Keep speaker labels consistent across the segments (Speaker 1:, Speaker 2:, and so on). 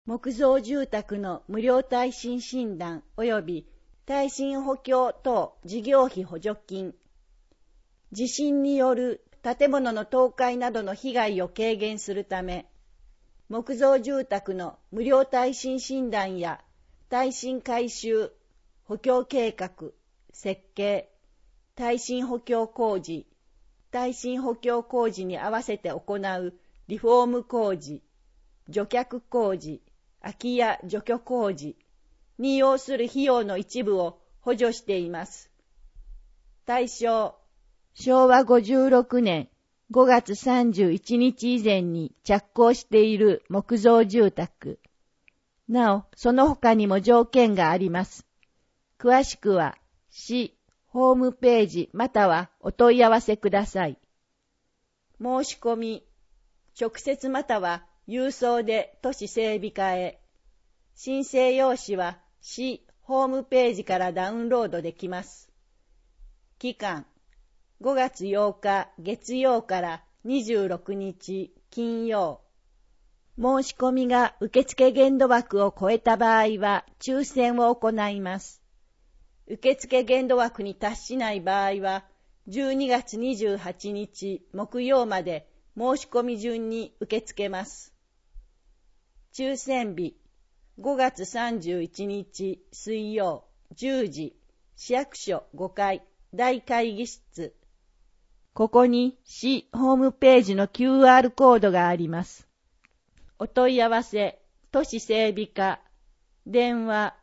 Speaker 1: 木造住宅の無料耐震診断及び耐震補強等事業費補助金、地震による建物の倒壊などの被害を軽減するため、木造住宅の無料耐震診断や耐震改修、補強計画、設計、耐震補強工事、耐震補強工事に合わせて行うリフォーム工事、除却工事、空き家除去工事に要する費用の一部を補助しています。対象、昭和56年5月31日以前に着工している木造住宅。なお、その他にも条件があります。詳しくは、市ホームページまたはお問い合わせください。申し込み、直接または郵送で都市整備課へ。申請用紙は市ホームページからダウンロードできます。期間、5月8日月曜から26日金曜。申し込みが受付限度枠を超えた場合は抽選を行います。受付限度枠に達しない場合は12月28日木曜まで申し込み順に受け付けます。抽選日、5月31日水曜10時、市役所5階大会議室。ここに市ホームページの QR コードがあります。お問い合わせ、都市整備課、電話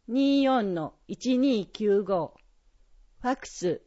Speaker 1: 24-1295、ファクス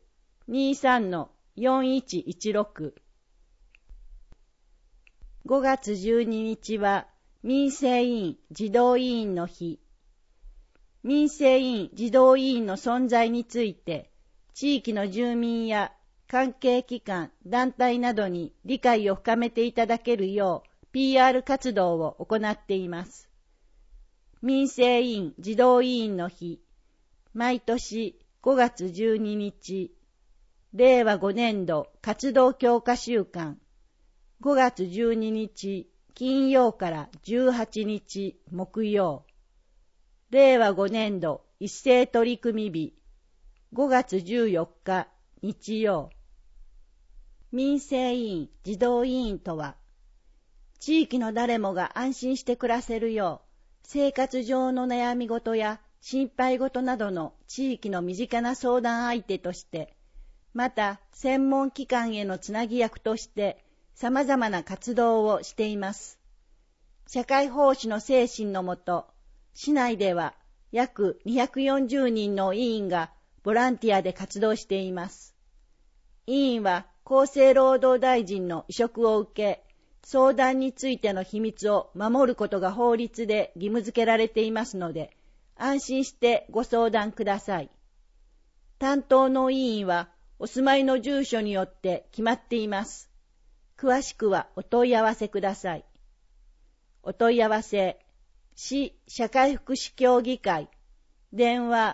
Speaker 1: 23-4116。5月12日は民生委員児童委員の日。民生委員児童委員の存在について、地域の住民や関係機関、団体などに理解を深めていただけるよう PR 活動を行っています。民生委員児童委員の日、毎年5月12日、令和5年度活動強化週間、5月12日金曜から18日木曜、令和5年度一斉取組日、5月14日日曜。民生委員児童委員とは、地域の誰もが安心して暮らせるよう、生活上の悩み事や心配事などの地域の身近な相談相手として、また専門機関へのつなぎ役として様々な活動をしています。社会奉仕の精神のもと、市内では約240人の委員がボランティアで活動しています。委員は厚生労働大臣の委嘱を受け、相談についての秘密を守ることが法律で義務付けられていますので、安心してご相談ください。担当の委員はお住まいの住所によって決まっています。詳しくはお問い合わせください。お問い合わせ、市社会福祉協議会、電話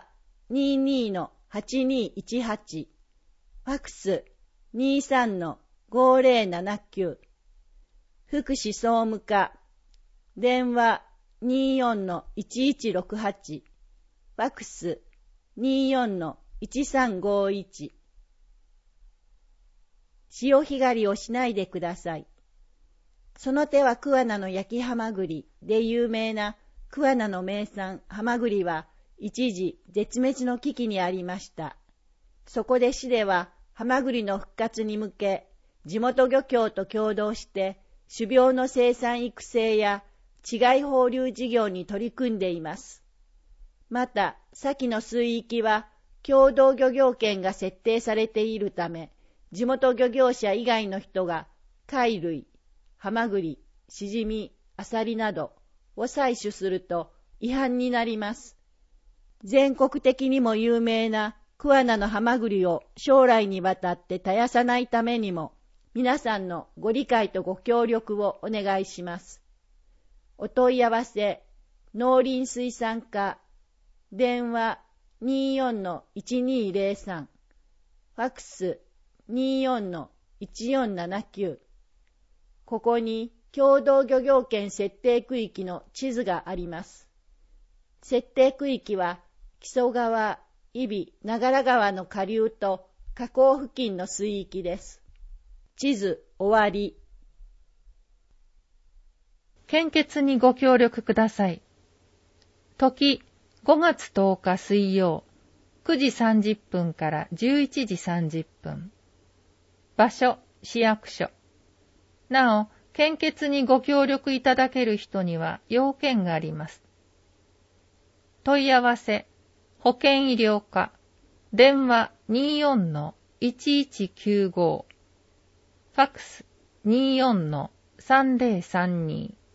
Speaker 1: 22-8218、ファクス 23-5079、福祉総務課、電話 24-1168、ファクス 24-1351。潮干狩りをしないでください。その手は桑名の焼きハマグリで有名な桑名の名産ハマグリは一時絶滅の危機にありました。そこで市ではハマグリの復活に向け、地元漁協と共同して種苗の生産育成や稚貝放流事業に取り組んでいます。また、先の水域は共同漁業権が設定されているため、地元漁業者以外の人が貝類、ハマグリ、シジミ、アサリなどを採取すると違反になります。全国的にも有名な桑名のハマグリを将来にわたって絶やさないためにも、皆さんのご理解とご協力をお願いします。お問い合わせ、農林水産課、電話 24-1203、ファクス 24-1479。ここに共同漁業権設定区域の地図があります。設定区域は木曽川、揖斐、長良川の下流と河口付近の水域です。地図終わり。
Speaker 2: 献血にご協力ください。時、5月10日水曜、9時30分から11時30分。場所、市役所。なお、献血にご協力いただける人には要件があります。問い合わせ、保健医療課、電話 24-1195、ファクス 24-3032